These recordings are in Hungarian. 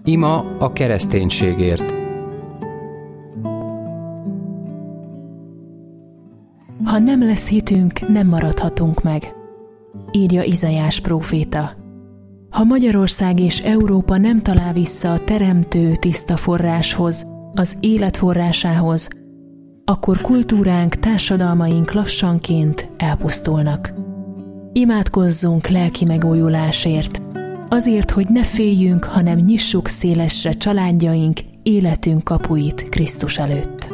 Ima a kereszténységért. Ha nem lesz hitünk, nem maradhatunk meg, írja Izaiás próféta. Ha Magyarország és Európa nem talál vissza a teremtő tiszta forráshoz, az élet forrásához, akkor kultúránk, társadalmaink lassanként elpusztulnak. Imádkozzunk lelki megújulásért, azért, hogy ne féljünk, hanem nyissuk szélesre családjaink, életünk kapuit Krisztus előtt.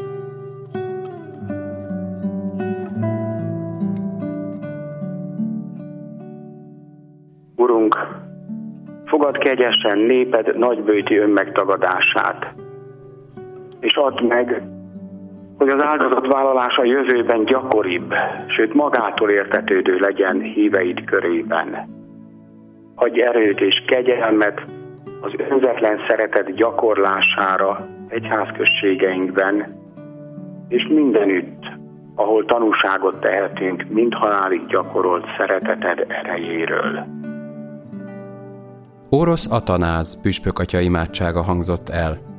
Urunk, fogadd kegyesen néped nagybőti önmegtagadását, és add meg, hogy az áldozatvállalás a jövőben gyakoribb, sőt magától értetődő legyen híveid körében. Adj erőt és kegyelmet az önzetlen szeretet gyakorlására egyházközségeinkben, és mindenütt, ahol tanúságot tehetünk mind halálig gyakorolt szereteted erejéről. Orosz Atanáz püspök atya imádsága hangzott el.